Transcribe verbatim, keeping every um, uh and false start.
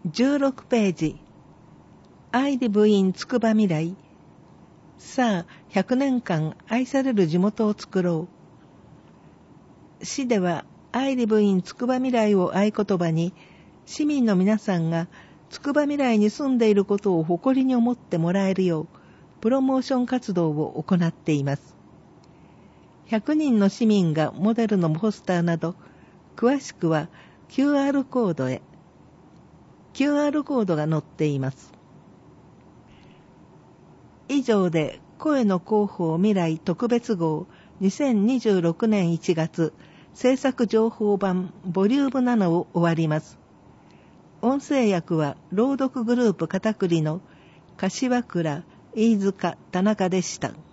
じゅうろくページ I live in つくばみらい。さあひゃくねんかん愛される地元を作ろう。市では I live in つくばみらいを合言葉に、市民の皆さんがつくばみらいに住んでいることを誇りに思ってもらえるようプロモーション活動を行っています。ひゃくにんの市民がモデルのポスターなど、詳しくは キューアール コードへ。キューアール コードが載っています。以上で声の広報未来特別号にせんにじゅうろくねんいちがつ制作情報版ボリュームななを終わります。音声訳は朗読グループ片栗の柏倉、飯塚、田中でした。